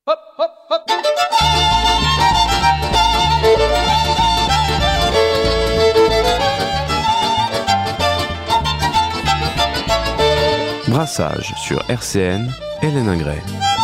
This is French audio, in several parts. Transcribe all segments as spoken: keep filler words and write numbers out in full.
Hop, hop, hop. Brassage sur R C N, Hélène Ingray.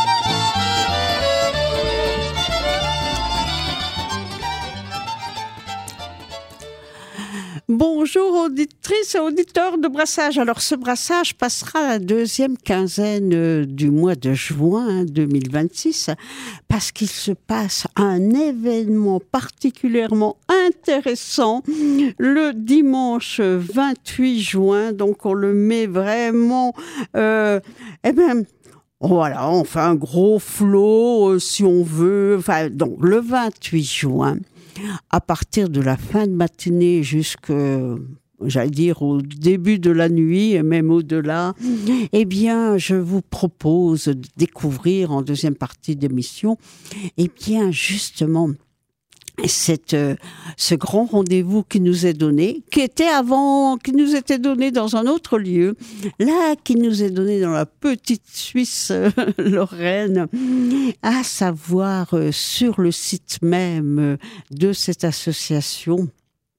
Bonjour auditrices et auditeurs de Brassage. Alors ce brassage passera la deuxième quinzaine du mois de juin deux mille vingt-six parce qu'il se passe un événement particulièrement intéressant le dimanche vingt-huit juin. Donc on le met vraiment... Euh, eh bien, voilà, on fait un gros flot euh, si on veut. Enfin, donc le vingt-huit juin... à partir de la fin de matinée jusqu'au, j'allais dire, au début de la nuit, et même au-delà, eh bien, je vous propose de découvrir en deuxième partie d'émission, eh bien, justement, Cette, euh, ce grand rendez-vous qui nous est donné, qui était avant, qui nous était donné dans un autre lieu, là, qui nous est donné dans la petite Suisse euh, Lorraine, à savoir euh, sur le site même euh, de cette association,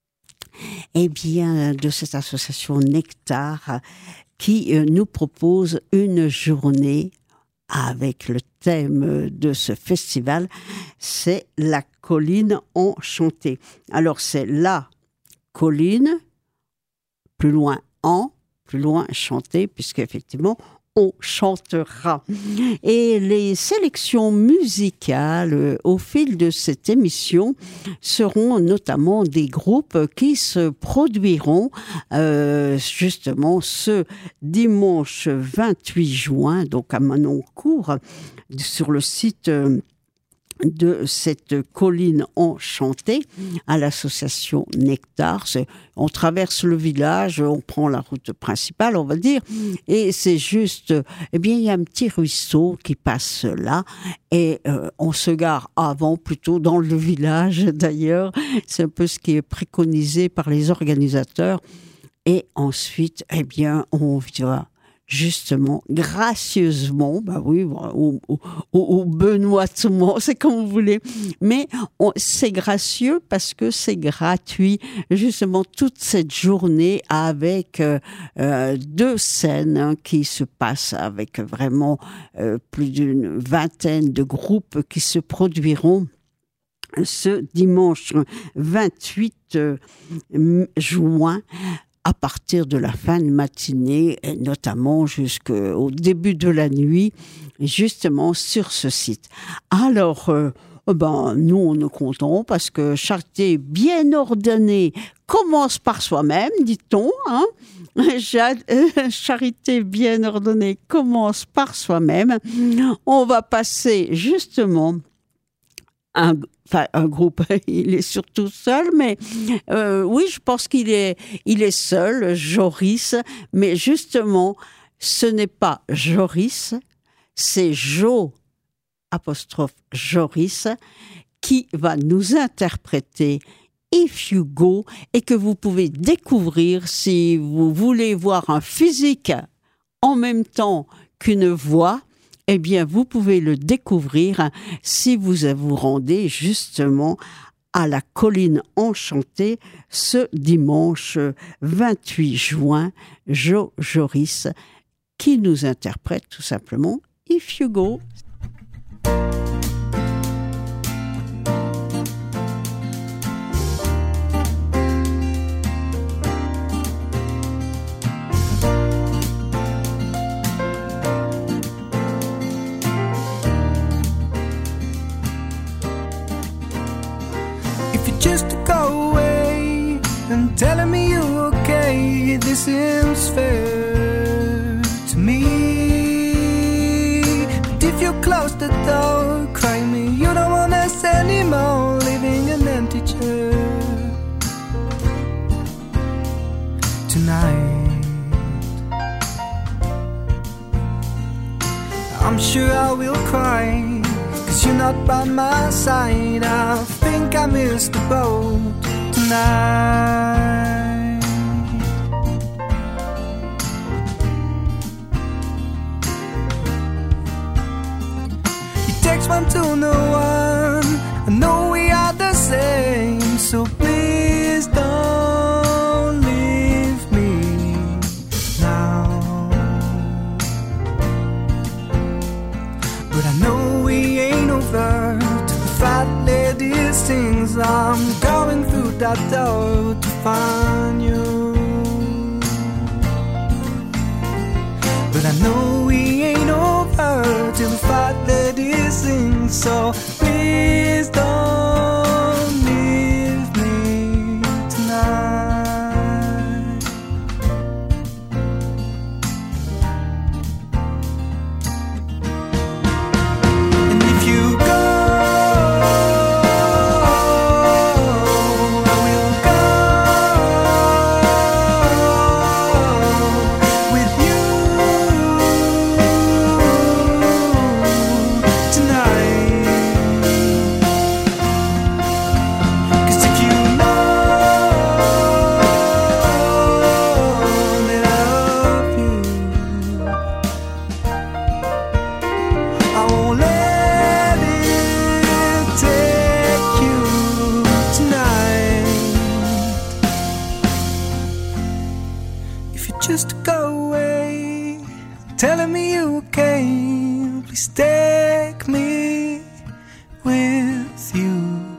eh bien, de cette association Nectar, qui euh, nous propose une journée avec le thème de ce festival, c'est la colline enchantée. Alors c'est la colline, plus loin en, plus loin chanter, puisqu'effectivement on chantera. Et les sélections musicales au fil de cette émission seront notamment des groupes qui se produiront euh, justement ce dimanche vingt-huit juin, donc à Manoncourt, sur le site euh, de cette colline enchantée à l'association Nectar. C'est, on traverse le village, on prend la route principale, on va dire, et c'est juste, eh bien, il y a un petit ruisseau qui passe là, et euh, on se gare avant, plutôt dans le village d'ailleurs. C'est un peu ce qui est préconisé par les organisateurs. Et ensuite, eh bien, on va justement, gracieusement, bah oui, ou, ou, ou benoîtement, c'est comme vous voulez, mais on, c'est gracieux parce que c'est gratuit, justement, toute cette journée avec euh, euh, deux scènes hein, qui se passent avec vraiment euh, plus d'une vingtaine de groupes qui se produiront ce dimanche vingt-huit juin, à partir de la fin de matinée, et notamment jusqu'au début de la nuit, justement sur ce site. Alors, euh, ben, nous, on est contents parce que charité bien ordonnée commence par soi-même, dit-on. Hein Charité bien ordonnée commence par soi-même. On va passer justement un Enfin, un groupe, il est surtout seul, mais euh, oui, je pense qu'il est, il est seul, Joris, mais justement, ce n'est pas Joris, c'est Jo, apostrophe Joris, qui va nous interpréter If You Go, et que vous pouvez découvrir si vous voulez voir un physique en même temps qu'une voix. Eh bien, vous pouvez le découvrir si vous vous rendez justement à la colline enchantée ce dimanche vingt-huit juin. Jo Joris qui nous interprète tout simplement If You Go. Just to go away and telling me you're okay, this seems fair to me. But if you close the door, cry me, you don't want us anymore, leaving an empty chair tonight. I'm sure I will cry, 'cause you're not by my side. I think I missed the boat tonight. You takes one to know one. I know we are the same, so please don't leave me now. But I know we ain't over till the fat lady sings. I'm going through that door to find you. But I know we ain't over till the fat lady sings. So please don't leave me tonight. And if you go, I will go with you tonight. 'Cause if you know that I love you, I won't let it take you tonight. If you just go away, telling me you came, please take me with you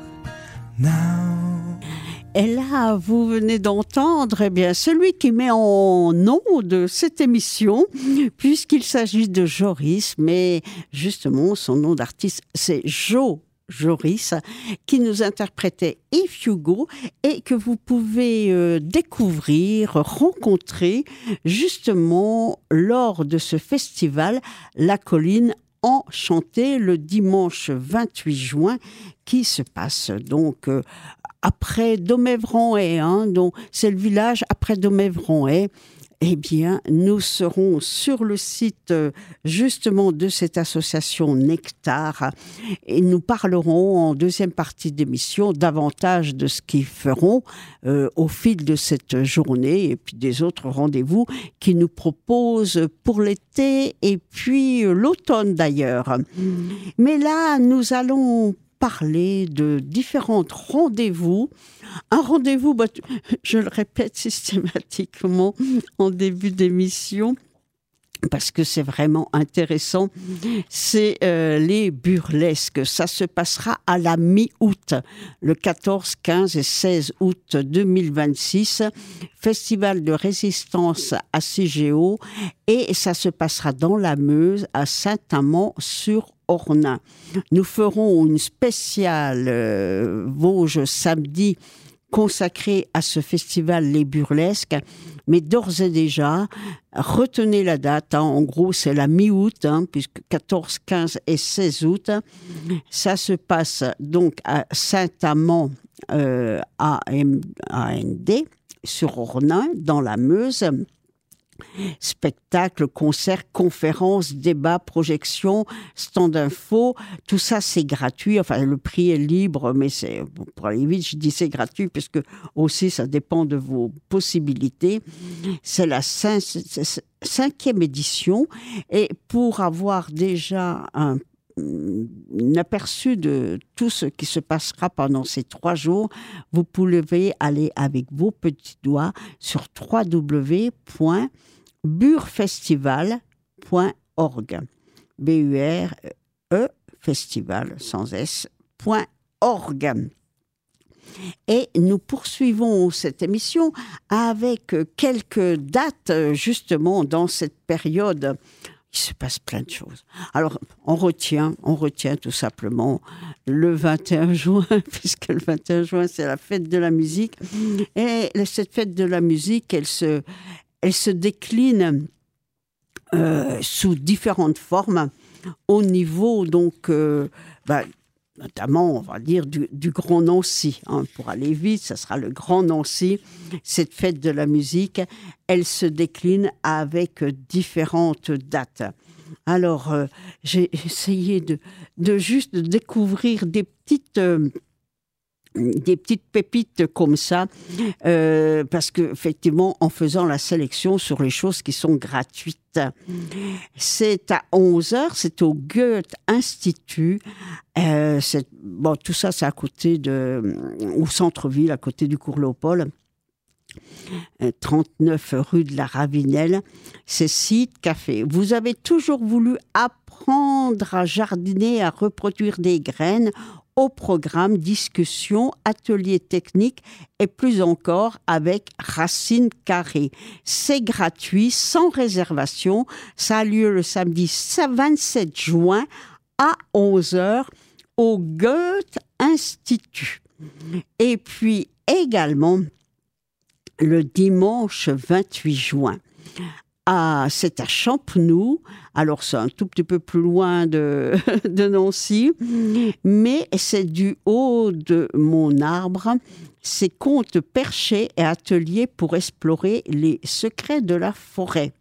now. Et là, vous venez d'entendre eh bien, celui qui met en nom de cette émission, puisqu'il s'agit de Joris, mais justement, son nom d'artiste, c'est Jo Joris, qui nous interprétait If You Go et que vous pouvez euh, découvrir, rencontrer justement lors de ce festival La Colline Enchantée le dimanche vingt-huit juin qui se passe donc euh, après Domèvre-en-Haye, hein, donc c'est le village après Domèvre-en-Haye. Eh bien, nous serons sur le site euh, justement de cette association Nectar et nous parlerons en deuxième partie d'émission davantage de ce qu'ils feront euh, au fil de cette journée et puis des autres rendez-vous qu'ils nous proposent pour l'été et puis euh, l'automne d'ailleurs. Mais là, nous allons parler de différents rendez-vous. Un rendez-vous, bah, je le répète systématiquement en début d'émission, parce que c'est vraiment intéressant, c'est euh, les burlesques. Ça se passera à la mi-août, le quatorze, quinze et seize août deux mille vingt-six, Festival de résistance à Cigéo, et ça se passera dans la Meuse, à Saint-Amand-sur-Ornain. Nous ferons une spéciale euh, Vosges samedi consacrée à ce festival Les Burlesques, mais d'ores et déjà, retenez la date, hein, en gros c'est la mi-août, hein, puisque quatorze, quinze et seize août, ça se passe donc à Saint-Amand, euh, A N D, sur Ornain, dans la Meuse. Spectacles, concerts, conférences, débats, projections, stand info, tout ça c'est gratuit. Enfin, le prix est libre, mais c'est, pour aller vite, je dis c'est gratuit parce que aussi ça dépend de vos possibilités. C'est la cinq, cinquième édition et pour avoir déjà un un aperçu de tout ce qui se passera pendant ces trois jours, vous pouvez aller avec vos petits doigts sur w w w point burfestival point org. B U R E festival sans S point org. Et nous poursuivons cette émission avec quelques dates justement dans cette période. Il se passe plein de choses. Alors, on retient, on retient tout simplement le vingt et un juin, puisque le vingt et un juin, c'est la fête de la musique. Et cette fête de la musique, elle se, elle se décline euh, sous différentes formes au niveau, donc, euh, bah, notamment, on va dire, du, du Grand Nancy. Hein. Pour aller vite, ça sera le Grand Nancy. Cette fête de la musique, elle se décline avec différentes dates. Alors, euh, j'ai essayé de, de juste découvrir des petites, euh, des petites pépites comme ça, euh, parce qu'effectivement, en faisant la sélection sur les choses qui sont gratuites. C'est à onze heures, c'est au Goethe-Institut. Euh, c'est, bon, tout ça, c'est à côté de, au centre-ville, à côté du cours Léopold. trente-neuf rue de la Ravinelle, c'est Site Café. Vous avez toujours voulu apprendre à jardiner, à reproduire des graines. Au programme, discussion, atelier technique et plus encore avec Racine Carrée. C'est gratuit, sans réservation. Ça a lieu le samedi vingt-sept juin à onze heures au Goethe-Institut. Et puis également le dimanche vingt-huit juin. Ah, c'est à Champenoux, alors c'est un tout petit peu plus loin de, de Nancy, mais c'est du haut de mon arbre. C'est contes perchés et ateliers pour explorer les secrets de la forêt.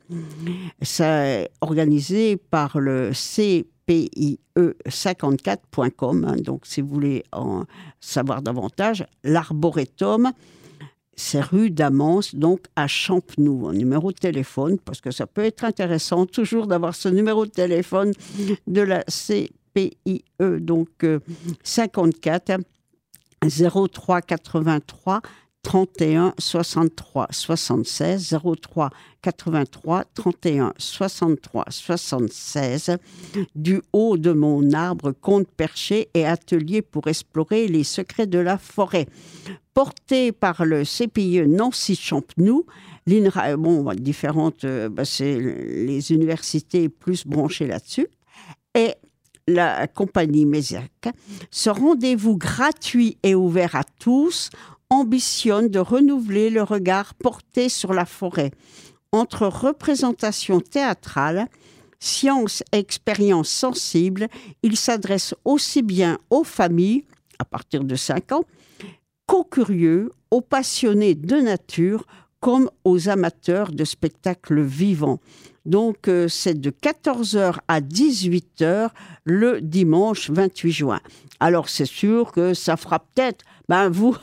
C'est organisé par le C P I E cinquante-quatre point com, hein, donc si vous voulez en savoir davantage, l'arboretum. C'est rue d'Amance, donc à Champenoux. Un numéro de téléphone, parce que ça peut être intéressant toujours d'avoir ce numéro de téléphone de la C P I E, donc euh, cinquante-quatre zéro trois quatre-vingt-trois trente et un soixante-trois soixante-seize zéro trois quatre-vingt-trois trente et un soixante-trois soixante-seize. Du haut de mon arbre, contes perchés et ateliers pour explorer les secrets de la forêt. Porté par le C P I E Nancy-Champenoux, l'I N R A, bon, différentes, euh, bah, c'est les universités plus branchées là-dessus, et la compagnie Méziac. Ce rendez-vous gratuit et ouvert à tous ambitionne de renouveler le regard porté sur la forêt. Entre représentation théâtrale, science et expérience sensible, il s'adresse aussi bien aux familles, à partir de cinq ans, qu'aux curieux, aux passionnés de nature, comme aux amateurs de spectacles vivants. Donc, euh, c'est de quatorze heures à dix-huit heures le dimanche vingt-huit juin. Alors, c'est sûr que ça fera peut-être... Ben, vous...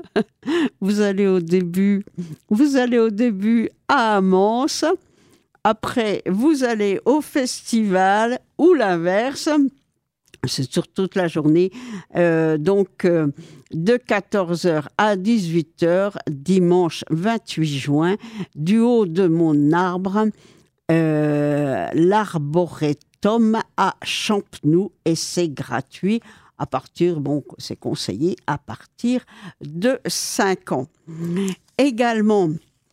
vous allez au début, vous allez au début à Amance, après vous allez au festival ou l'inverse. C'est sur toute la journée, euh, donc euh, de quatorze heures à dix-huit heures, dimanche vingt-huit juin, du haut de mon arbre, euh, l'arboretum à Champenoux, et c'est gratuit. À partir, bon, c'est conseillé à partir de cinq ans. Également,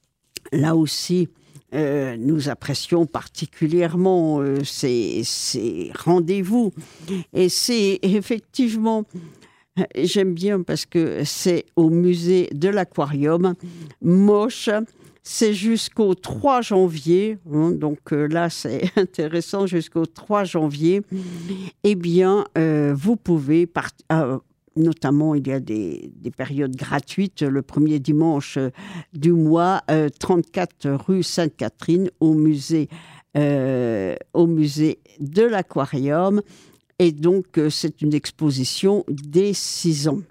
là aussi, euh, nous apprécions particulièrement euh, ces, ces rendez-vous. Et c'est effectivement, j'aime bien parce que c'est au musée de l'Aquarium, Moche. C'est jusqu'au trois janvier, hein, donc euh, là c'est intéressant, jusqu'au trois janvier, eh bien euh, vous pouvez, part- euh, notamment il y a des, des périodes gratuites, le premier dimanche euh, du mois, euh, trente-quatre rue Sainte-Catherine, au musée, euh, au musée de l'Aquarium, et donc euh, c'est une exposition des six ans.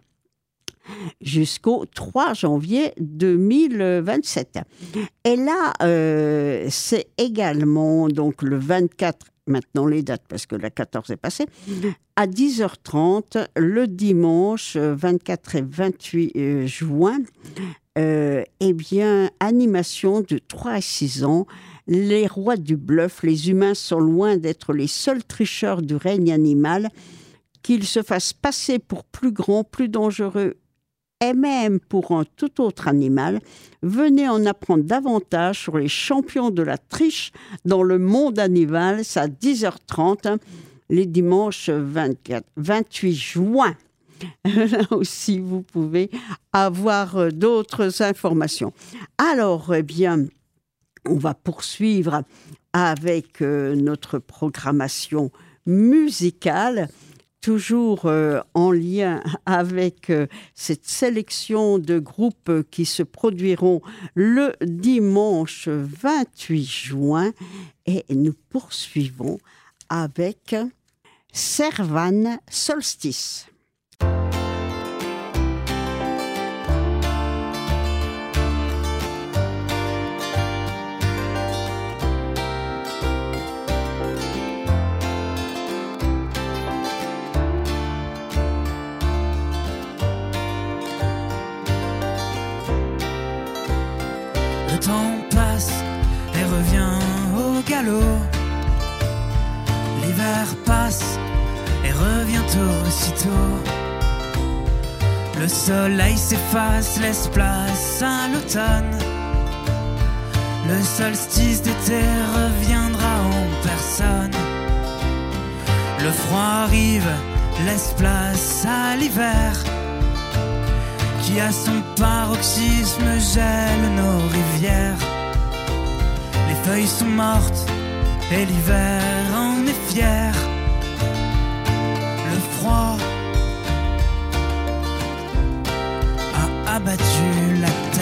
Jusqu'au trois janvier deux mille vingt-sept. Et là, euh, c'est également donc le vingt-quatre, maintenant les dates parce que la quatorze est passée, à dix heures trente, le dimanche vingt-quatre et vingt-huit juin, euh, eh bien, animation de trois à six ans, les rois du bluff, les humains sont loin d'être les seuls tricheurs du règne animal, qu'ils se fassent passer pour plus grands, plus dangereux, et même pour un tout autre animal, venez en apprendre davantage sur les champions de la triche dans le monde animal. C'est à dix heures trente, hein, les dimanches vingt-quatre, vingt-huit juin. Là aussi, vous pouvez avoir d'autres informations. Alors, eh bien, on va poursuivre avec euh, notre programmation musicale. Toujours euh, en lien avec euh, cette sélection de groupes qui se produiront le dimanche vingt-huit juin. Et nous poursuivons avec Servan Solstice. temps passe et revient au galop. L'hiver passe et revient aussitôt. Le soleil s'efface, laisse place à l'automne. Le solstice d'été reviendra en personne. Le froid arrive, laisse place à l'hiver, qui à son paroxysme gèle nos rivières. Les feuilles sont mortes et l'hiver en est fier. Le froid a abattu la terre.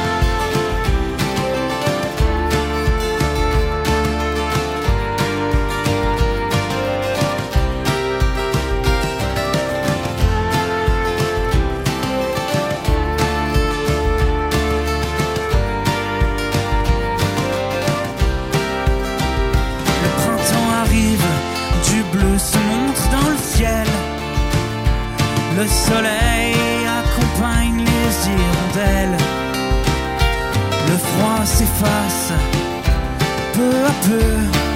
Le soleil accompagne les hirondelles. Le froid s'efface peu à peu.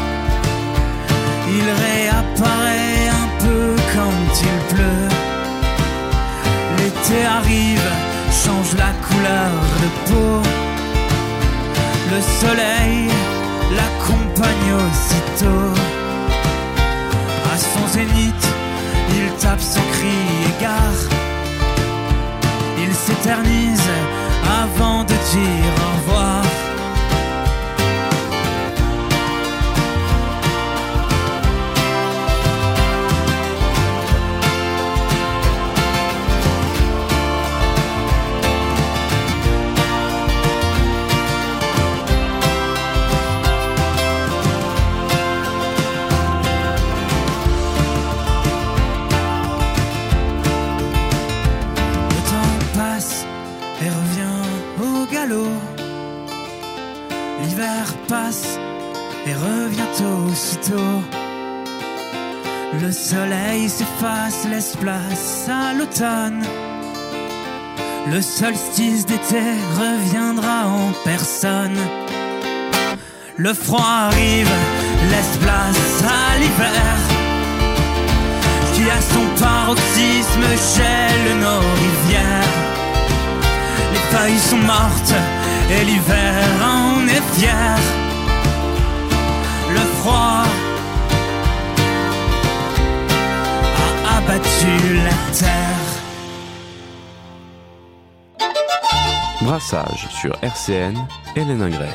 Il réapparaît un peu quand il pleut. L'été arrive, change la couleur de peau. Le soleil l'accompagne aussitôt. À son zénith, il tape son cri égard. Il s'éternise avant de dire au revoir. Passe et revient aussitôt. Le soleil s'efface, laisse place à l'automne. Le solstice d'été reviendra en personne. Le froid arrive, laisse place à l'hiver, qui à son paroxysme gèle nos rivières. Les feuilles sont mortes et l'hiver en est fier. Le froid a abattu la terre. Brassage sur R C N, Hélène Ingray.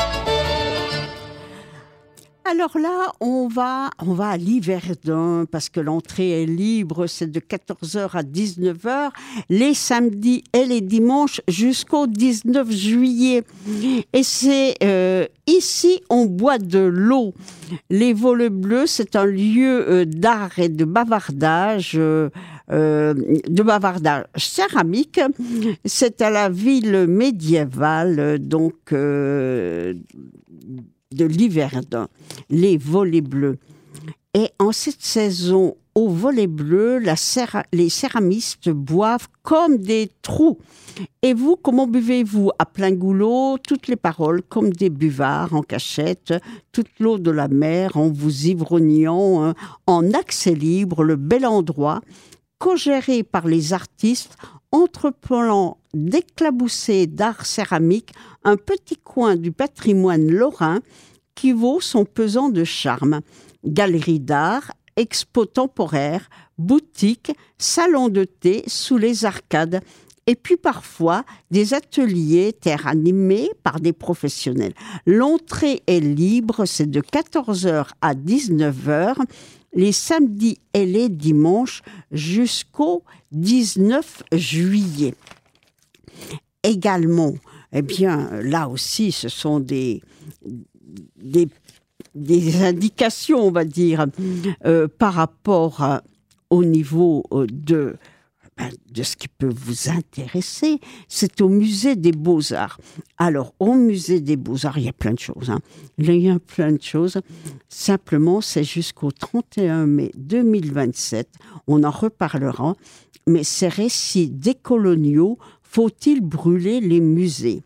Alors là, on va, on va à l'Yverdun parce que l'entrée est libre, c'est de quatorze heures à dix-neuf heures, les samedis et les dimanches jusqu'au dix-neuf juillet. Et c'est euh, ici, on boit de l'eau. Les Volets Bleus, c'est un lieu euh, d'art et de bavardage, euh, euh, de bavardage céramique. C'est à la ville médiévale, donc... Euh, de l'Yverdun, les Volets Bleus. Et en cette saison, aux Volets Bleus, la céra- les céramistes boivent comme des trous. Et vous, comment buvez-vous? À plein goulot, toutes les paroles comme des buvards en cachette, toute l'eau de la mer en vous ivrognant, hein, en accès libre, le bel endroit, co-géré par les artistes, entreprenant d'éclabousser d'art céramique un petit coin du patrimoine lorrain qui vaut son pesant de charme. Galerie d'art, expo temporaire, boutique, salon de thé sous les arcades et puis parfois des ateliers terre animés par des professionnels. L'entrée est libre, c'est de quatorze heures à dix-neuf heures, les samedis et les dimanches jusqu'au dix-neuf juillet. Également, eh bien, là aussi, ce sont des, des, des indications, on va dire, euh, par rapport à, au niveau de, de ce qui peut vous intéresser. C'est au Musée des Beaux-Arts. Alors, au Musée des Beaux-Arts, il y a plein de choses. Hein. Il y a plein de choses. Simplement, c'est jusqu'au trente et un mai deux mille vingt-sept. On en reparlera. Mais ces récits décoloniaux, faut-il brûler les musées?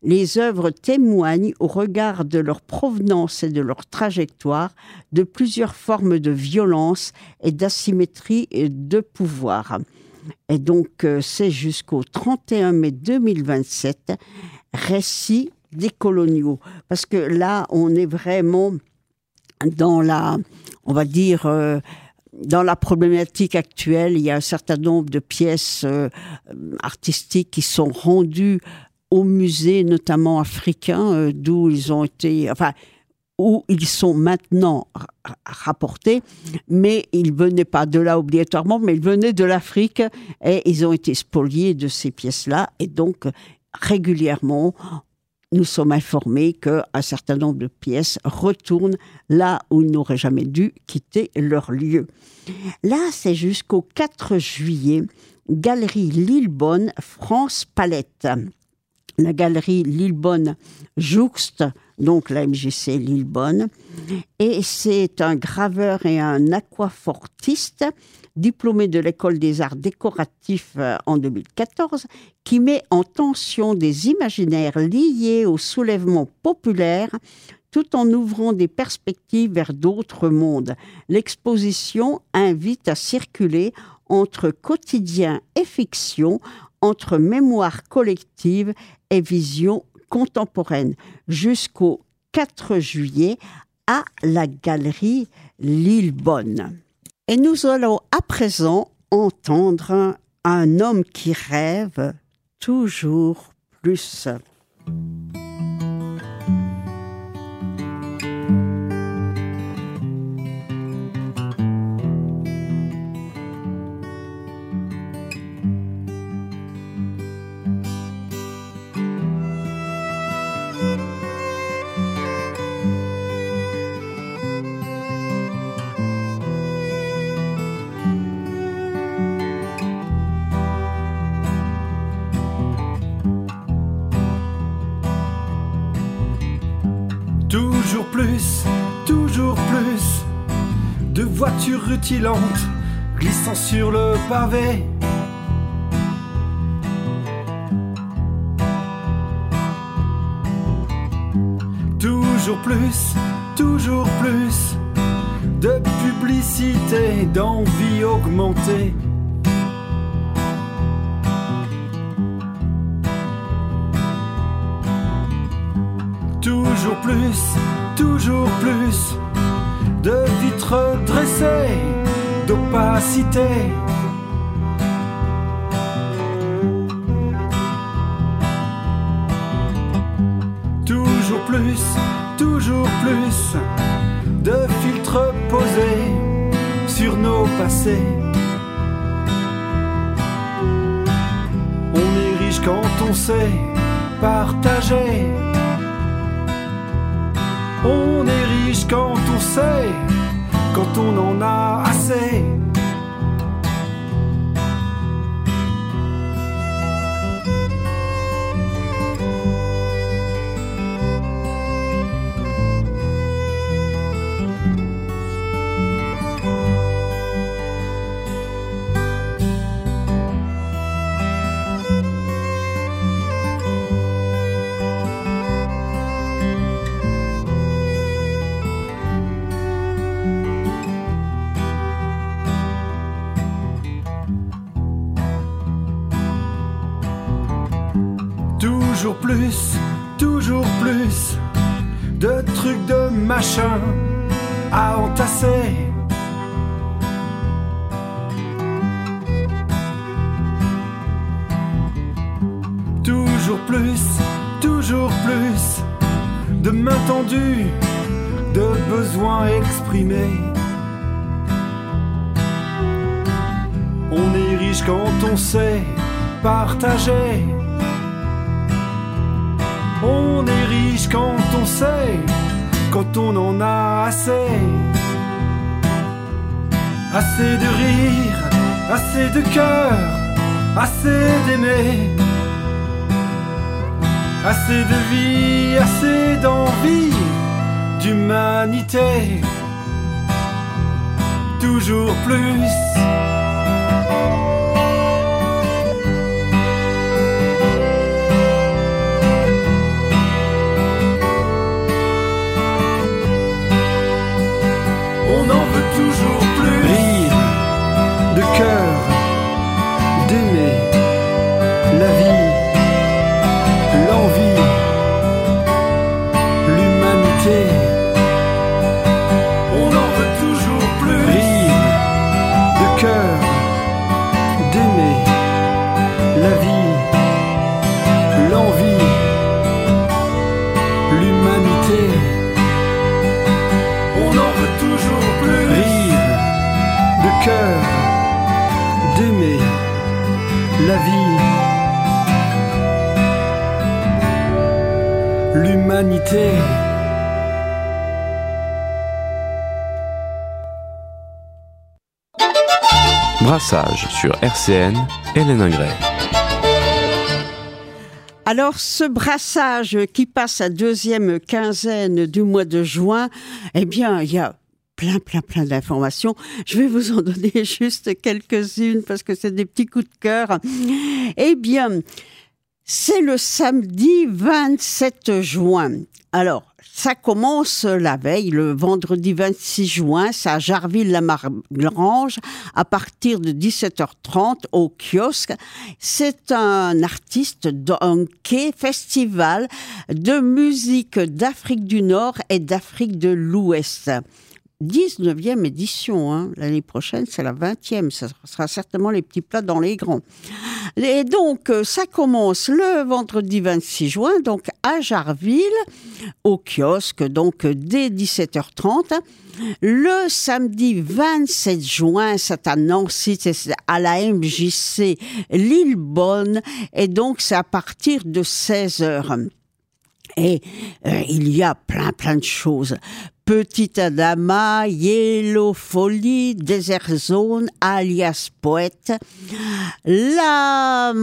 Les œuvres témoignent, au regard de leur provenance et de leur trajectoire, de plusieurs formes de violence et d'asymétrie de pouvoir. Et donc, euh, c'est jusqu'au trente et un mai deux mille vingt-sept, récits décoloniaux. Parce que là, on est vraiment dans la, on va dire, euh, dans la problématique actuelle. Il y a un certain nombre de pièces euh, artistiques qui sont rendues au musée, notamment africain, euh, d'où ils ont été, enfin, où ils sont maintenant r- rapportés, mais ils venaient pas de là obligatoirement, mais ils venaient de l'Afrique et ils ont été spoliés de ces pièces-là. Et donc, régulièrement, nous sommes informés qu'un certain nombre de pièces retournent là où ils n'auraient jamais dû quitter leur lieu. Là, c'est jusqu'au quatre juillet, Galerie Lillebonne, France Palette. La galerie Lillebonne jouxte donc la M J C Lillebonne, et c'est un graveur et un aquafortiste diplômé de l'École des arts décoratifs en deux mille quatorze, qui met en tension des imaginaires liés au soulèvement populaire tout en ouvrant des perspectives vers d'autres mondes. L'exposition invite à circuler entre quotidien et fiction, entre mémoire collective et vision contemporaine, jusqu'au quatre juillet à la galerie Lillebonne. Et nous allons à présent entendre un homme qui rêve toujours plus. Toujours plus, toujours plus de voitures rutilantes glissant sur le pavé. Toujours plus, toujours plus de publicité, d'envie augmentée. Toujours plus, toujours plus de vitres dressées, d'opacité. Toujours plus, toujours plus de filtres posés sur nos passés. On est riche quand on sait partager. On est riche quand on sait, quand on en a assez. Toujours plus, toujours plus de trucs de machin à entasser. Toujours plus, toujours plus de mains tendues, de besoins exprimés. On est riche quand on sait partager. On est riche quand on sait, quand on en a assez. Assez de rire, assez de cœur, assez d'aimer. Assez de vie, assez d'envie, d'humanité. Toujours plus. la vie, l'humanité. Brassage sur R C N, Hélène Ingray. Alors, ce brassage qui passe à deuxième quinzaine du mois de juin, eh bien, il y a plein, plein, plein d'informations. Je vais vous en donner juste quelques-unes parce que c'est des petits coups de cœur. Eh bien, c'est le samedi vingt-sept juin. Alors, ça commence la veille, le vendredi vingt-six juin, c'est à Jarville-la-Malgrange, à partir de dix-sept heures trente au kiosque. C'est un artiste d'un quai festival de musique d'Afrique du Nord et d'Afrique de l'Ouest. dix-neuvième édition, hein. L'année prochaine, c'est la vingtième. Ça sera certainement les petits plats dans les grands. Et donc, ça commence le vendredi vingt-six juin, donc à Jarville, au kiosque, donc dès dix-sept heures trente. Le samedi vingt-sept juin, c'est à Nancy, c'est à la M J C Lillebonne, et donc c'est à partir de seize heures. Et euh, il y a plein, plein de choses. Petite Adama, Yellow Folly, Desert Zone, alias Poète, La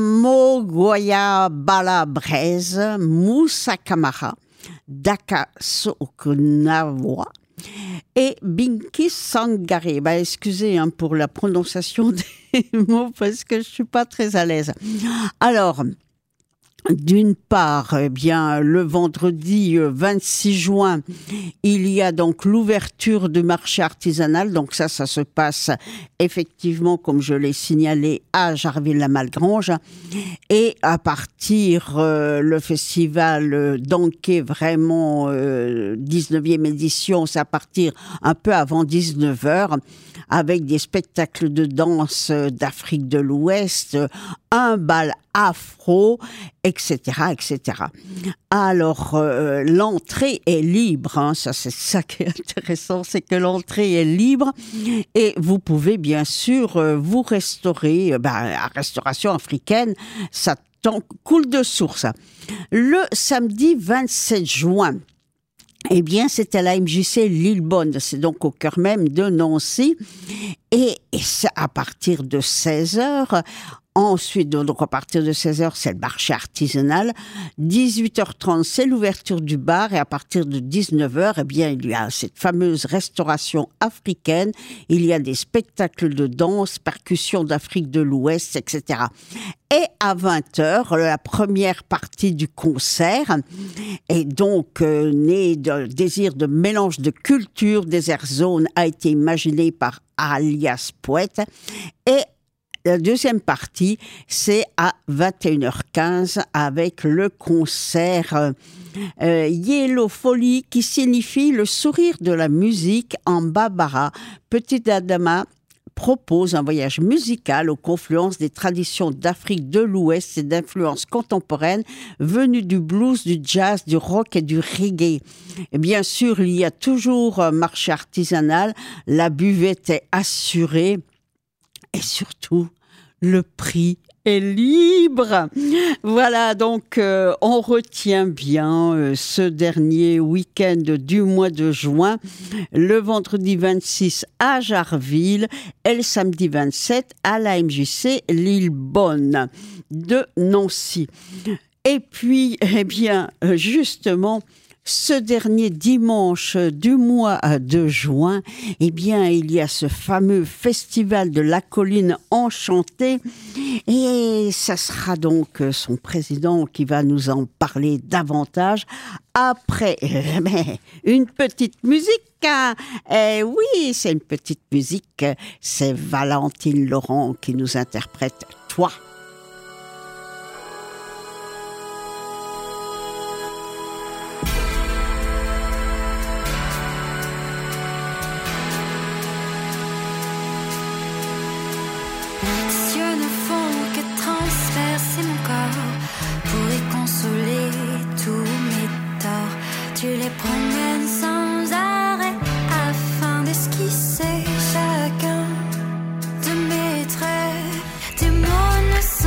Mogoya Bala Braise, Moussa Kamara, Daka Sokunawa et Binky Sangare. Bah, excusez hein, pour la prononciation des mots parce que je suis pas très à l'aise. Alors, d'une part, eh bien, le vendredi vingt-six juin, il y a donc l'ouverture du marché artisanal. Donc ça, ça se passe effectivement, comme je l'ai signalé, à Jarville-la-Malgrange. Et à partir, euh, le festival euh, d'Anquet, vraiment euh, dix-neuvième édition, c'est à partir un peu avant dix-neuf heures, avec des spectacles de danse d'Afrique de l'Ouest, un bal afro, et cetera, et cetera. Alors, euh, l'entrée est libre, hein, ça c'est ça qui est intéressant, c'est que l'entrée est libre et vous pouvez bien sûr euh, vous restaurer, euh, ben, la restauration africaine, ça coule de source. Le samedi vingt-sept juin, eh bien, c'est à la M J C Lillebonne, c'est donc au cœur même de Nancy, et, et c'est à partir de seize heures. Ensuite, donc à partir de seize heures, c'est le marché artisanal. dix-huit heures trente, c'est l'ouverture du bar. Et à partir de dix-neuf heures, eh bien, il y a cette fameuse restauration africaine. Il y a des spectacles de danse, percussions d'Afrique de l'Ouest, et cetera. Et à vingt heures, la première partie du concert est donc euh, née d'un désir de mélange de culture. Desert Zone a été imaginé par alias Poète. Et la deuxième partie, c'est à vingt et une heures quinze avec le concert euh, Yellow Folly qui signifie le sourire de la musique en Bambara. Petite Adama propose un voyage musical aux confluences des traditions d'Afrique de l'Ouest et d'influences contemporaines venues du blues, du jazz, du rock et du reggae. Et bien sûr, il y a toujours un marché artisanal, la buvette est assurée. Et surtout, le prix est libre. Voilà, donc euh, on retient bien euh, ce dernier week-end du mois de juin, le vendredi vingt-six à Jarville et le samedi vingt-sept à la M J C Lillebonne de Nancy. Et puis, eh bien, justement, ce dernier dimanche du mois de juin, eh bien, il y a ce fameux festival de la colline enchantée et ça sera donc son président qui va nous en parler davantage après une petite musique. Eh oui, c'est une petite musique, c'est Valentine Laurent qui nous interprète « Toi ». Tu les promènes sans arrêt afin d'esquisser chacun de mes traits. Tes mots ne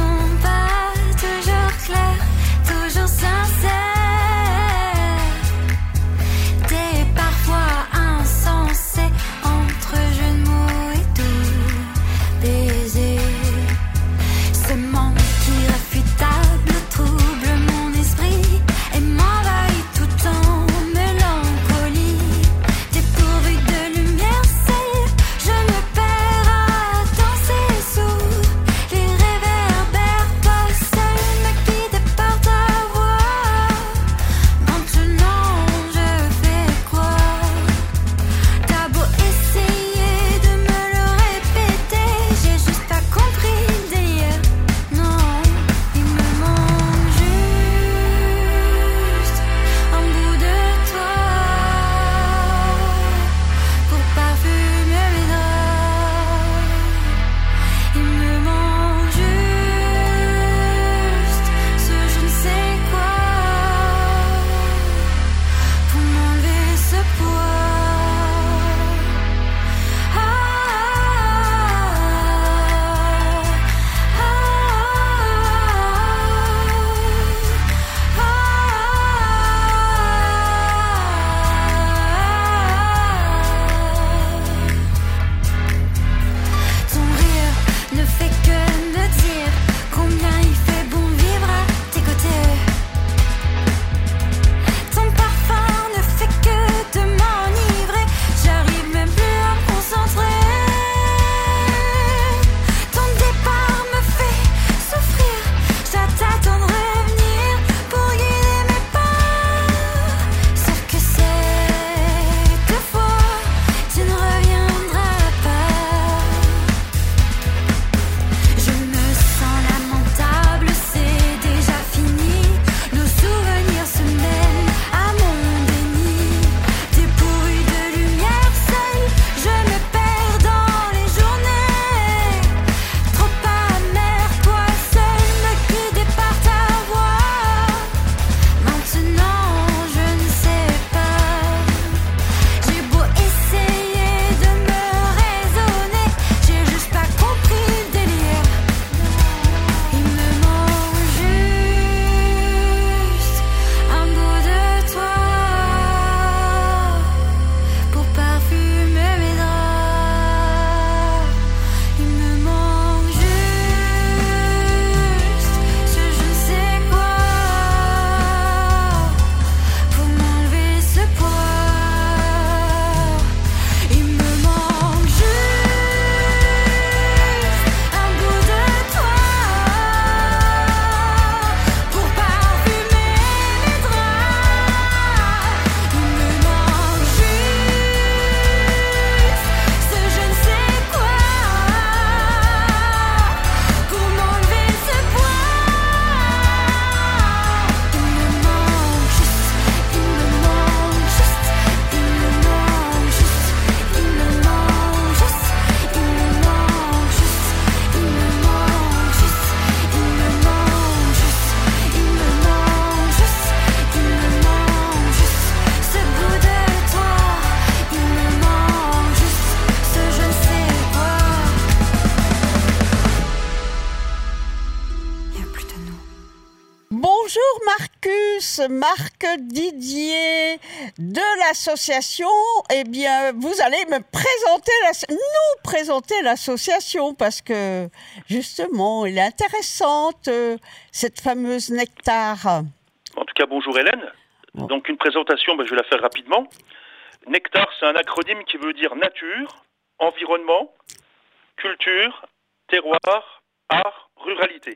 plus, Marc Didier de l'association. Eh bien, vous allez me présenter, la, nous présenter l'association parce que justement, elle est intéressante, euh, cette fameuse Nectar. En tout cas, bonjour Hélène. Bon. Donc une présentation, ben, je vais la faire rapidement. Nectar, c'est un acronyme qui veut dire nature, environnement, culture, terroir, art, ruralité.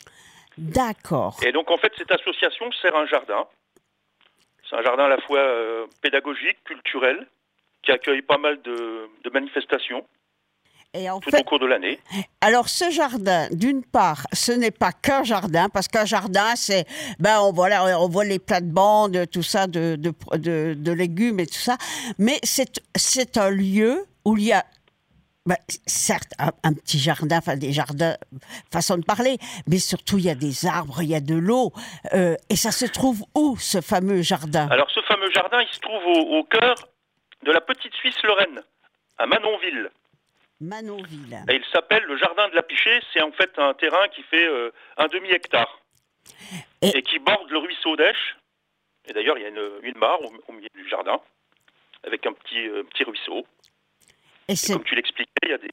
D'accord. Et donc en fait, cette association sert un jardin. C'est un jardin à la fois euh, pédagogique, culturel, qui accueille pas mal de, de manifestations Et en tout fait, au cours de l'année. alors ce jardin, d'une part, ce n'est pas qu'un jardin, parce qu'un jardin, c'est, ben on voit là, on voit les plates-bandes, tout ça, de, de, de, de légumes et tout ça, mais c'est, c'est un lieu où il y a, ben, certes, un, un petit jardin, enfin des jardins, façon de parler, mais surtout il y a des arbres, il y a de l'eau, euh, et ça se trouve où, ce fameux jardin? Alors ce fameux jardin, il se trouve au, au cœur de la petite Suisse Lorraine, à Manonville. Manonville. Et il s'appelle le jardin de la Pichée. C'est en fait un terrain qui fait euh, un demi-hectare Et... et qui borde le ruisseau d'Esch. Et d'ailleurs, il y a une, une mare au, au milieu du jardin avec un petit, euh, petit ruisseau. Et Et c'est, comme tu l'expliquais, il y a des,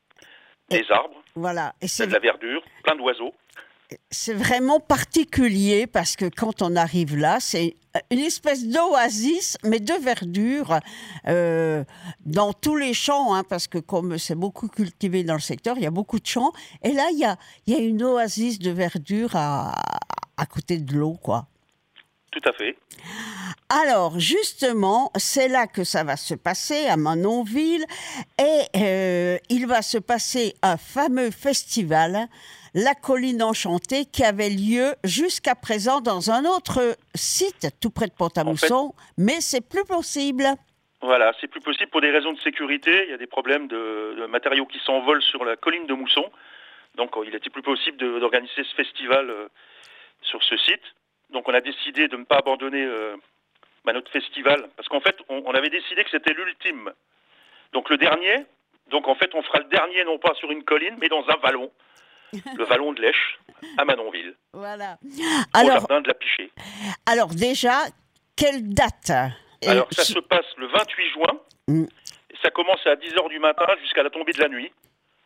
des arbres, voilà, et il y c'est a de la verdure, plein d'oiseaux. C'est vraiment particulier parce que quand on arrive là, c'est une espèce d'oasis, mais de verdure euh, dans tous les champs, hein, parce que comme c'est beaucoup cultivé dans le secteur, il y a beaucoup de champs. Et là, il y a, il y a une oasis de verdure à, à côté de l'eau, quoi. Tout à fait. Alors, justement, c'est là que ça va se passer, à Manonville, et euh, il va se passer un fameux festival, La Colline Enchantée, qui avait lieu jusqu'à présent dans un autre site, tout près de Pont-à-Mousson, en fait, mais c'est plus possible. Voilà, c'est plus possible pour des raisons de sécurité. Il y a des problèmes de, de matériaux qui s'envolent sur la colline de Mousson. Donc, il était plus possible de, d'organiser ce festival euh, sur ce site. Donc, on a décidé de ne pas abandonner euh, bah, notre festival, parce qu'en fait, on, on avait décidé que c'était l'ultime. Donc, le dernier. Donc, en fait, on fera le dernier, non pas sur une colline, mais dans un vallon. Le vallon de l'Esch, à Manonville. Voilà. Alors, au jardin de la Pichée. Alors, déjà, quelle date? Alors, ça se passe le vingt-huit juin. Mm. Et ça commence à dix heures du matin jusqu'à la tombée de la nuit.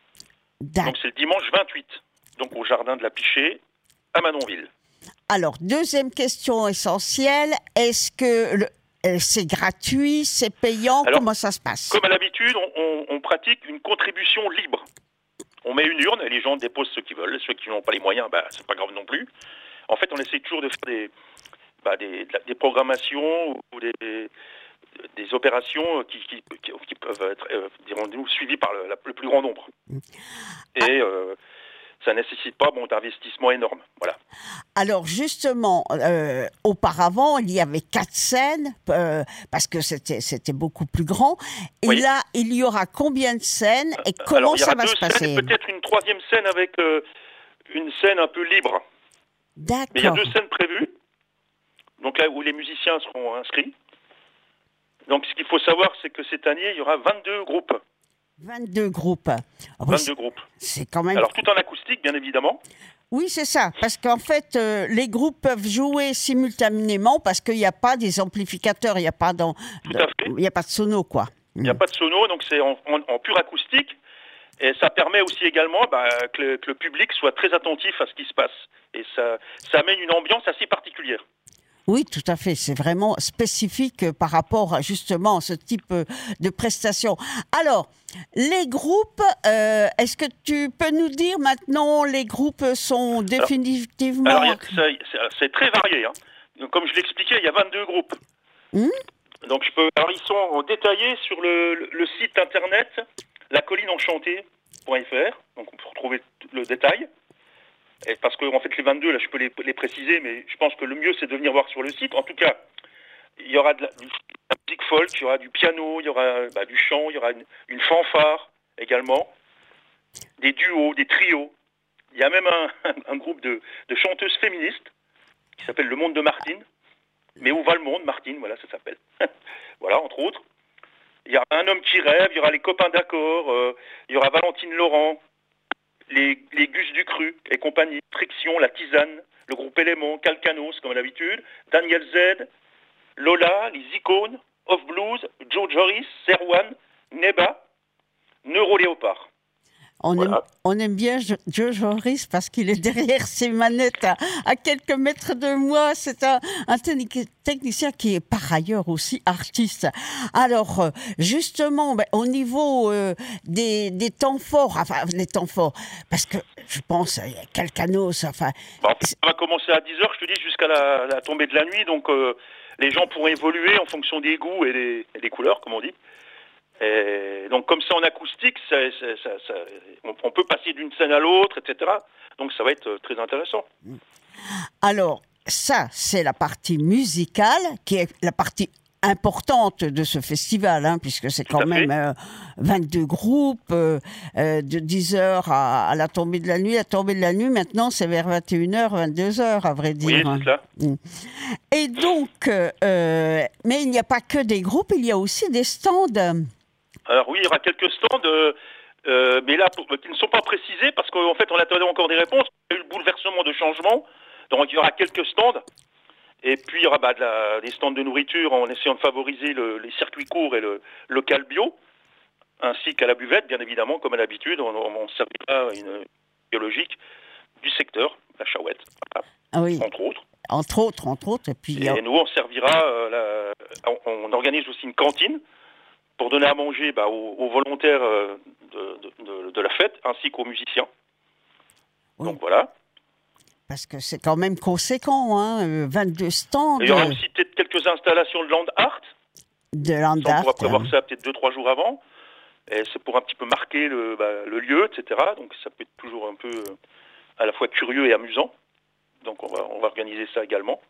Donc, c'est le dimanche vingt-huit. Donc, au jardin de la Pichée, à Manonville. Alors, deuxième question essentielle, est-ce que le, euh, c'est gratuit, c'est payant? Alors, comment ça se passe? Comme à l'habitude, on, on, on pratique une contribution libre. On met une urne et les gens déposent ce qu'ils veulent. Ceux qui n'ont pas les moyens, bah, c'est pas grave non plus. En fait, on essaie toujours de faire des, bah, des, des programmations ou des, des opérations qui, qui, qui, qui peuvent être, euh, dirons-nous, suivies par le, le plus grand nombre. Et euh, ça ne nécessite pas bon, d'investissement énorme. Voilà. Alors justement, euh, auparavant, il y avait quatre scènes, euh, parce que c'était, c'était beaucoup plus grand. Et oui. Là, il y aura combien de scènes et comment Alors, ça va se passer? Peut-être une troisième scène avec euh, une scène un peu libre. D'accord. Mais il y a deux scènes prévues, donc là où les musiciens seront inscrits. Donc ce qu'il faut savoir, c'est que cette année, il y aura vingt-deux groupes. vingt-deux groupes. Oh, vingt-deux c'est, groupes. C'est quand même... Alors tout en acoustique, bien évidemment. Oui, c'est ça. Parce qu'en fait, euh, les groupes peuvent jouer simultanément parce qu'il n'y a pas des amplificateurs, il n'y a pas dans, tout à fait. Il n'y a pas de sono, quoi. Il n'y a pas de sono, donc c'est en, en, en pure acoustique. Et ça permet aussi également bah, que, le, que le public soit très attentif à ce qui se passe. Et ça, ça amène une ambiance assez particulière. Oui, tout à fait. C'est vraiment spécifique par rapport à, justement à ce type de prestations. Alors, les groupes, euh, est-ce que tu peux nous dire maintenant, les groupes sont définitivement... Alors, alors c'est, c'est très varié. Hein. Comme je l'expliquais, il y a vingt-deux groupes. Mmh. Donc, je peux... Alors, ils sont détaillés sur le, le, le site internet la colline enchantée point f r. Donc, on peut retrouver le détail. Et parce que en fait les vingt-deux là je peux les, les préciser, mais je pense que le mieux c'est de venir voir sur le site. En tout cas, il y aura de la, du musique folk, il y aura du piano, il y aura bah, du chant, il y aura une, une fanfare également, des duos, des trios. Il y a même un, un groupe de, de chanteuses féministes qui s'appelle Le Monde de Martine. Mais où va le monde, Martine? Voilà, ça s'appelle. Voilà, entre autres. Il y aura Un homme qui rêve, il y aura Les copains d'accord, euh, il y aura Valentine Laurent. Les, les Gus du Cru et compagnie, Friction, La Tisane, le groupe Élément, Calcanos, comme d'habitude, Daniel Z, Lola, les Icônes, Off Blues, Joe Joris, Serwan, Neba, Neuro Léopard. On, Voilà. aime, on aime bien Jo- Joe Joris parce qu'il est derrière ses manettes à, à quelques mètres de moi. C'est un, un techni- technicien qui est par ailleurs aussi artiste. Alors, euh, justement, ben, au niveau euh, des, des temps forts, enfin, des temps forts, parce que je pense, il y a Calcanos, enfin... Bon, ça va commencer à dix heures, je te dis, jusqu'à la, la tombée de la nuit. Donc, euh, les gens pourront évoluer en fonction des goûts et des, et des couleurs, comme on dit. Et donc, comme c'est en acoustique, ça, ça, ça, ça, on, on peut passer d'une scène à l'autre, et cetera. Donc, ça va être euh, très intéressant. Alors, ça, c'est la partie musicale, qui est la partie importante de ce festival, hein, puisque c'est Tout à quand fait. même euh, vingt-deux groupes, euh, euh, de dix heures à, à la tombée de la nuit. La tombée de la nuit, maintenant, c'est vers vingt et une heures, vingt-deux heures, à vrai Oui, dire. c'est cela. Et donc, euh, euh, mais il n'y a pas que des groupes, il y a aussi des stands. Alors oui, il y aura quelques stands, euh, euh, mais là, pour, qui ne sont pas précisés, parce qu'en fait, on attendait encore des réponses. Il y a eu le bouleversement de changement, donc il y aura quelques stands. Et puis, il y aura bah, de la, des stands de nourriture en essayant de favoriser le, les circuits courts et le local bio, ainsi qu'à la buvette, bien évidemment, comme à l'habitude. On, on, on servira une biologique du secteur, la Chahouette, voilà, Ah oui, entre autres. entre autres, entre autres. Et puis, il y a- Et nous, on servira, euh, la, on, on organise aussi une cantine pour donner à manger bah, aux, aux volontaires euh, de, de, de, de la fête, ainsi qu'aux musiciens. Oui. Donc voilà. parce que c'est quand même conséquent, hein, euh, vingt-deux stands Et il y aura euh, aussi peut-être quelques installations de land art. de Ça, land on art. pourra prévoir hein. ça peut-être deux, trois jours avant. Et c'est pour un petit peu marquer le, bah, le lieu, et cetera. Donc ça peut être toujours un peu euh, à la fois curieux et amusant. Donc on va, on va organiser ça également.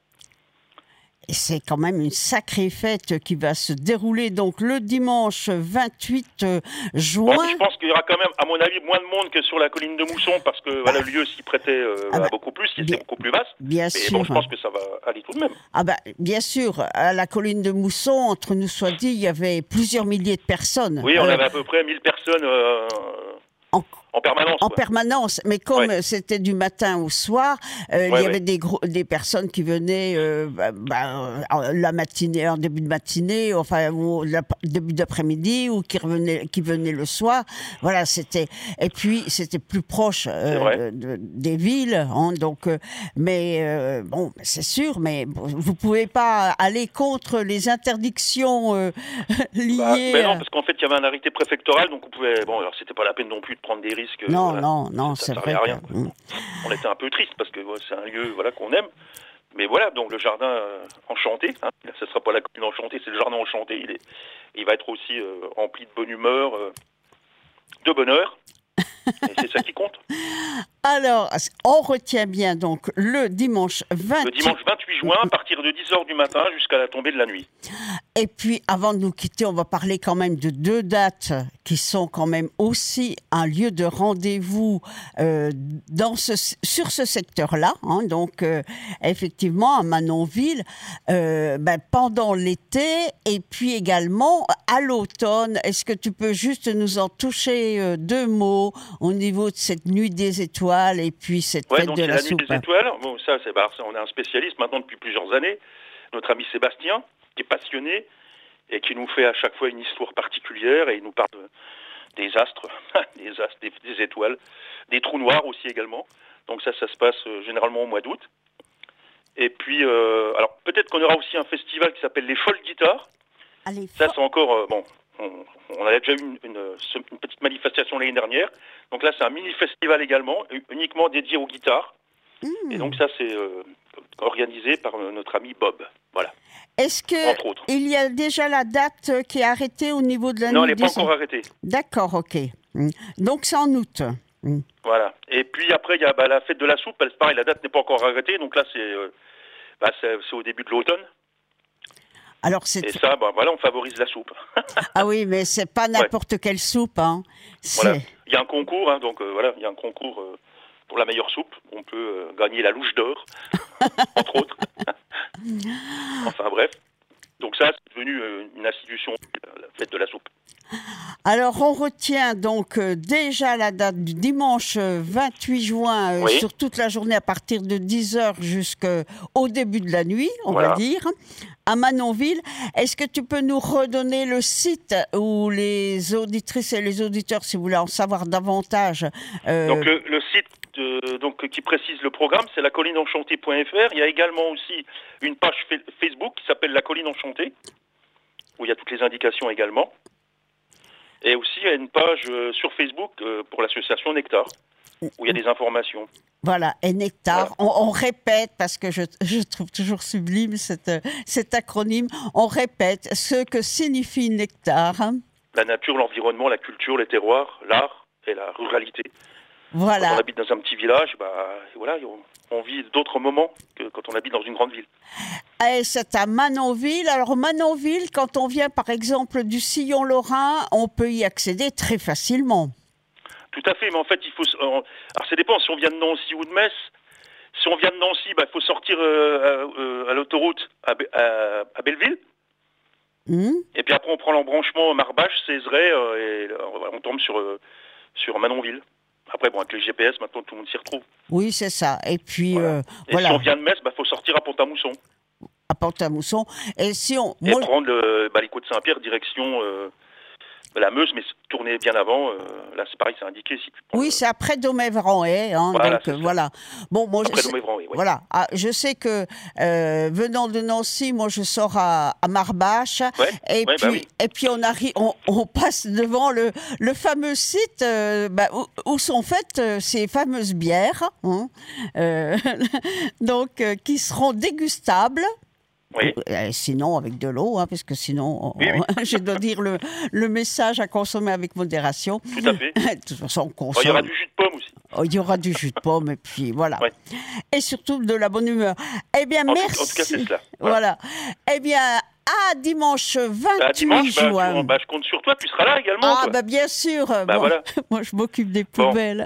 Et c'est quand même une sacrée fête qui va se dérouler donc le dimanche vingt-huit juin. Bon, je pense qu'il y aura quand même, à mon avis, moins de monde que sur la colline de Mousson, parce que voilà, le lieu s'y prêtait euh, Ah bah, à beaucoup plus, c'était bien- beaucoup plus vaste. Bien Mais sûr. bon, je pense que ça va aller tout de même. Ah bah, bien sûr, à la colline de Mousson, entre nous soit dit, il y avait plusieurs milliers de personnes. Oui, on Euh, avait à peu près mille personnes euh, en, en permanence. en quoi. permanence, mais comme Ouais. c'était du matin au soir, euh, il Ouais, y avait ouais. des, gros, des personnes qui venaient euh, bah, bah, en- la matinée, en début de matinée, enfin au la- début d'après-midi, ou qui revenaient, qui venaient le soir. Voilà, c'était. Et puis c'était plus proche euh, vrai. de- de- des villes, hein, donc. euh, mais euh, bon, c'est sûr, mais bon, vous pouvez pas aller contre les interdictions euh, liées. Bah, ben non, à- parce qu'en fait, il y avait un arrêté préfectoral, donc on pouvait. Bon, alors c'était pas la peine non plus de prendre des risques. euh, Non, voilà. non, non, Ça c'est servait vrai. à rien. que- mm. On était un peu triste parce que ouais, c'est un lieu voilà qu'on aime. Mais voilà, donc le jardin euh, enchanté, hein, ce ne sera pas la commune enchantée, c'est le jardin enchanté. Il, est, il va être aussi euh, rempli de bonne humeur, euh, de bonheur. Et c'est ça qui compte. Alors, on retient bien donc le dimanche vingt. Le dimanche vingt-huit juin, à partir de dix heures du matin jusqu'à la tombée de la nuit. Et puis, avant de nous quitter, on va parler quand même de deux dates qui sont quand même aussi un lieu de rendez-vous euh, dans ce, sur ce secteur-là. Hein, donc, euh, effectivement, à Manonville, euh, ben, pendant l'été et puis également à l'automne. Est-ce que tu peux juste nous en toucher euh, deux mots au niveau de cette nuit des étoiles et puis cette Ouais, fête donc de c'est la, la nuit soupe? des étoiles. Bon, ça, c'est, bah, ça, on est un spécialiste maintenant depuis plusieurs années. Notre ami Sébastien, qui est passionné et qui nous fait à chaque fois une histoire particulière et il nous parle de- des astres, des astres, des, des étoiles, des trous noirs aussi également. Donc ça, ça se passe euh, généralement au mois d'août. Et puis, euh, alors peut-être qu'on aura aussi un festival qui s'appelle les Folles Guitares. Allez, Ça, c'est encore, euh, bon, on, on avait déjà eu une, une, une petite manifestation l'année dernière. Donc là, c'est un mini-festival également, uniquement dédié aux guitares. Mmh. Et donc ça, c'est euh, organisé par euh, notre ami Bob. Voilà, Est-ce que entre autres. il y a déjà la date euh, qui est arrêtée au niveau de la Non, nuit elle n'est pas des- encore arrêtée. D'accord, ok. Mm. Donc c'est en août. Mm. Voilà. Et puis après, il y a bah, la fête de la soupe. Elle, c'est pareil, la date n'est pas encore arrêtée. Donc là, c'est, euh, bah, c'est, c'est au début de l'automne. Alors c'est Et ça, bah, voilà, on favorise la soupe. ah oui, mais c'est pas n'importe quelle soupe, hein. C'est Voilà. Il y a un concours, hein, donc euh, voilà, il y a un concours euh, pour la meilleure soupe. On peut euh, gagner la louche d'or, entre autres. Enfin bref. Donc ça, c'est devenu euh, une institution, la fête de la soupe. Alors, on retient donc euh, déjà la date du dimanche euh, vingt-huit juin euh, Oui. sur toute la journée à partir de dix heures jusqu'au début de la nuit, on Voilà. va dire, à Manonville. Est-ce que tu peux nous redonner le site où les auditrices et les auditeurs, si vous voulez en savoir davantage... euh, Donc le, le site euh, donc, qui précise le programme, c'est la colline enchantée point f r. Il y a également aussi une page fa- Facebook qui s'appelle La Colline Enchantée, où il y a toutes les indications également. Et aussi, il y a une page euh, sur Facebook euh, pour l'association Nectar, où il y a des informations. Voilà, et Nectar, on, on répète, parce que je, je trouve toujours sublime cette, cet acronyme, on répète ce que signifie Nectar. hein. La nature, l'environnement, la culture, les terroirs, l'art et la ruralité. Quand Voilà. on habite dans un petit village, bah, voilà, on, on vit d'autres moments que quand on habite dans une grande ville. Et c'est à Manonville. Alors Manonville, quand on vient par exemple du Sillon Lorrain, on peut y accéder très facilement. Tout à fait, mais en fait, il faut. s- euh, Alors, ça dépend si on vient de Nancy ou de Metz. Si on vient de Nancy, bah, il faut sortir euh, à, euh, à l'autoroute à, Be- à- à Belleville. Hmm. Et puis après, on prend l'embranchement Marbach, Cézeray, euh, et euh, on tombe sur, euh, sur Manonville. Après, bon, avec le G P S, maintenant, tout le monde s'y retrouve. Oui, c'est ça. Et puis Voilà. euh, Et voilà, si on vient de Metz, il bah, faut sortir à Pont-à-Mousson. à Pont-à-Mousson. Et si on, Et moi, prendre le, bah, les côtes de Saint-Pierre, direction euh, la Meuse, mais tourner bien avant. euh, là, c'est pareil, c'est indiqué. Si tu prends oui, le- c'est après Domévran-Haye, hein, Voilà, donc c'est euh, ça. voilà. Bon, moi, je Après sais- Domévran, oui. oui. Voilà. Ah, je sais que euh, venant de Nancy, moi je sors à, à Marbach Ouais, et ouais, puis bah oui. et puis on arrive, on, on passe devant le, le fameux site euh, bah, où, où sont faites euh, ces fameuses bières, hein, euh, donc euh, qui seront dégustables. Oui. Euh, sinon avec de l'eau, hein, parce que sinon, on- Oui, oui. on- je dois dire le, le message à consommer avec modération. Tout à fait. De toute façon, on Bon, consomme. il y aura du jus de pomme aussi. Oh, il y aura du jus de pomme et puis voilà. Ouais. Et surtout de la bonne humeur. Eh bien, En tout- merci. en tout cas, c'est cela. Voilà. Eh bien, à dimanche Bah, vingt-huit dimanche, bah, juin. tu- bah, je compte sur toi, tu seras là également. Ah, toi. bah bien sûr. Bah, Bon, voilà. moi, je m'occupe des Bon. poubelles.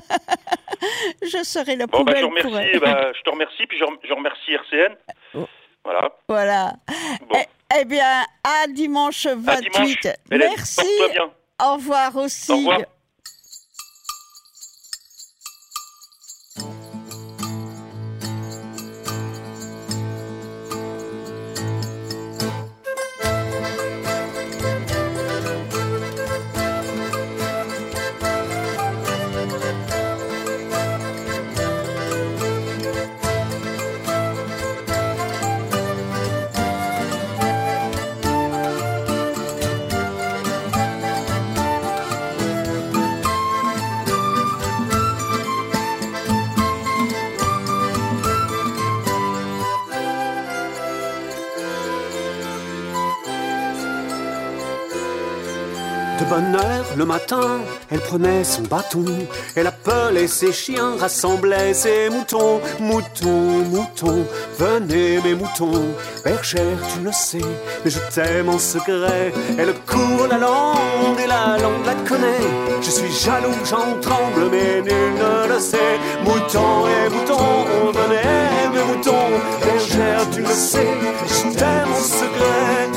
je serai la Bon, bah, je, poubelle te pour remercie, elle. bah, je te remercie, puis je, rem- je remercie R C N. Oh. Voilà. Voilà. Bon. Eh, eh bien, à dimanche À vingt-huit. dimanche. Hélène, Merci. porte-toi bien. Au revoir aussi. Au revoir. De bonne heure le matin, elle prenait son bâton, elle appelait ses chiens, rassemblait ses moutons. Moutons, moutons, venez mes moutons. Bergère, tu le sais, mais je t'aime en secret. Elle court la lande et la lande la connaît. Je suis jaloux, j'en tremble, mais nul ne le sait. Moutons et moutons, venez mes moutons. Bergère, tu le sais, je t'aime en secret.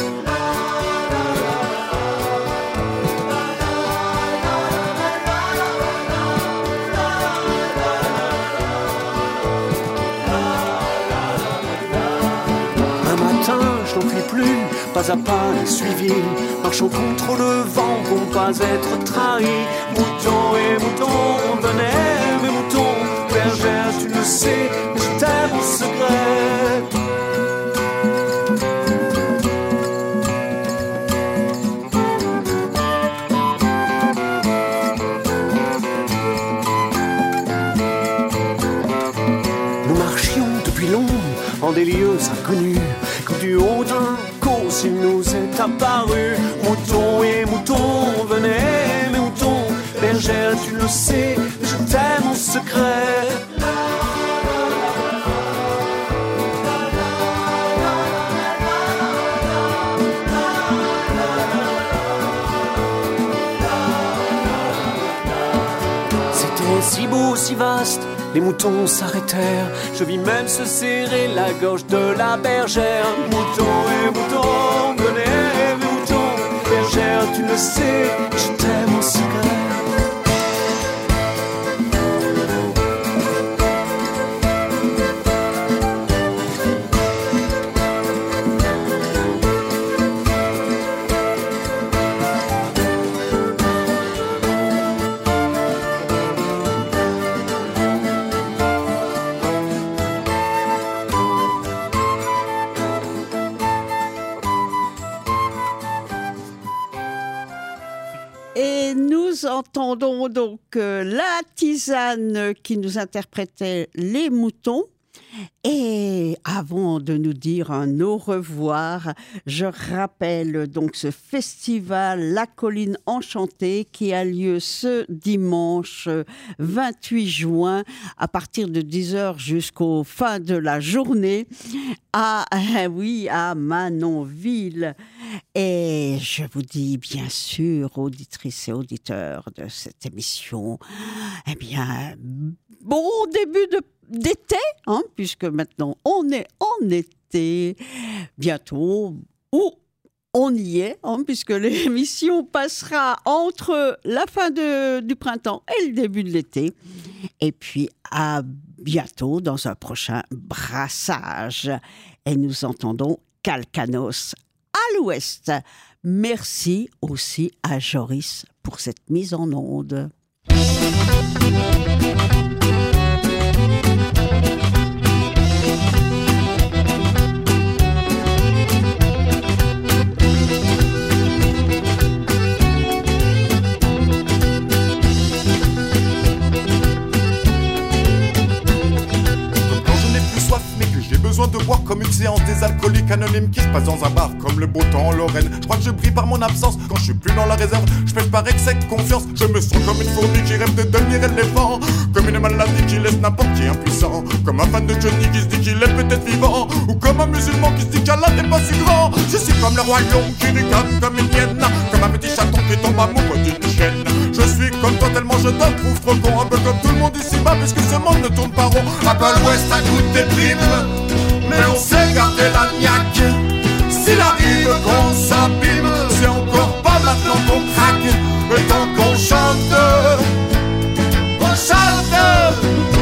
Je n'en puis plus, pas à pas les suivis, marchant contre le vent pour ne pas être trahi. Moutons et moutons, venez mes moutons. Bergère, tu le sais, mais je t'aime en secret. Nous marchions depuis longtemps en des lieux inconnus, quand du haut d'un cause il nous est apparu. Moutons et moutons, venez mes moutons. Bergère, tu le sais, je t'aime en secret. C'était si beau, si vaste, les moutons s'arrêtèrent. Je vis même se serrer la gorge de la bergère. Moutons et moutons, venez mes moutons. Bergère, bergère, tu le sais, je t'aime en secret. Nous entendons donc euh, la tisane qui nous interprétait Les Moutons. Et avant de nous dire un au revoir, je rappelle donc ce festival La Colline Enchantée qui a lieu ce dimanche vingt-huit juin à partir de dix heures jusqu'au fin de la journée à, oui, à Manonville. Et je vous dis bien sûr, auditrices et auditeurs de cette émission, eh bien, bon début de d'été, hein, puisque maintenant on est en été, bientôt, ou on y est, hein, puisque l'émission passera entre la fin de, du printemps et le début de l'été. Et puis à bientôt dans un prochain brassage. Et nous entendons Calcanos à l'ouest. Merci aussi à Joris pour cette mise en onde. Besoin de boire comme une séance des alcooliques anonymes qui se passe dans un bar comme le beau temps en Lorraine. Je crois que je brille par mon absence quand je suis plus dans la réserve. Je fais par excès de confiance. Je me sens comme une fourmi qui rêve de devenir éléphant, comme une maladie qui laisse n'importe qui impuissant, comme un fan de Johnny qui se dit qu'il est peut-être vivant, ou comme un musulman qui se dit qu'Allah n'est pas si grand. Je suis comme le royaume qui ricane comme une hyène, comme un petit chaton qui tombe amoureux d'une chienne. Je suis comme toi tellement je te trouve trop con, un peu comme tout le monde ici-bas puisque ce monde ne tourne pas rond. À pas l'ouest à toutes tes primes, mais on sait garder la niaque. S'il arrive qu'on s'abîme, c'est encore pas maintenant qu'on craque. Et tant qu'on chante, on chante.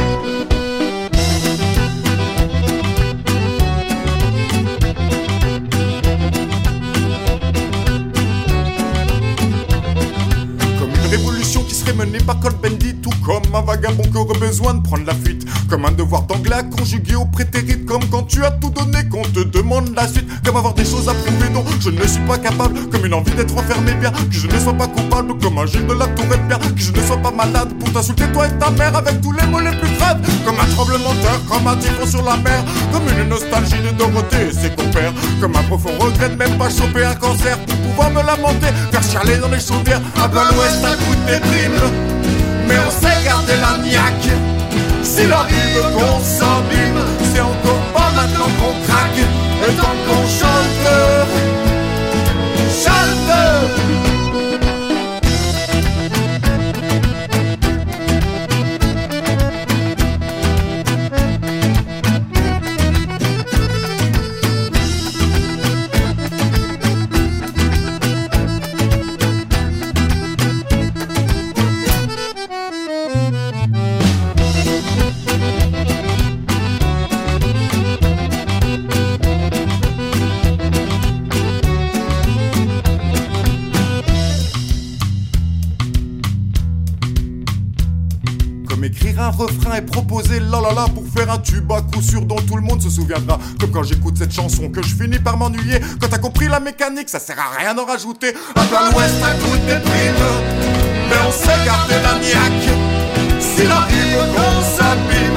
Comme une révolution qui serait menée par Cohn-Bendit, tout comme un vagabond qui aurait besoin de prendre la fuite, comme un devoir d'anglais à conjuguer au prétérit, comme quand tu as tout donné qu'on te demande la suite, comme avoir des choses à prouver dont je ne suis pas capable, comme une envie d'être enfermé bien, que je ne sois pas coupable, comme un Gilles de la Tourette bien, que je ne sois pas malade pour t'insulter toi et ta mère avec tous les mots les plus graves, comme un tremblement de terre, comme un typhon sur la mer, comme une nostalgie de Dorothée et ses compères, comme un profond regret de même pas choper un cancer pour pouvoir me lamenter, faire chialer dans les chaudières, à bas l'ouest à coup de déprime, mais on sait garder la niaque. S'il arrive qu'on s'abîme, c'est encore pas maintenant qu'on craque. Et tant qu'on chante, chante. Un refrain et proposer la la la pour faire un tube à coup sûr dont tout le monde se souviendra. Comme quand j'écoute cette chanson que je finis par m'ennuyer. Quand t'as compris la mécanique, ça sert à rien d'en rajouter. À plein l'ouest, un coup de déprime, mais on sait garder la niaque. S'il arrive qu'on s'abîme,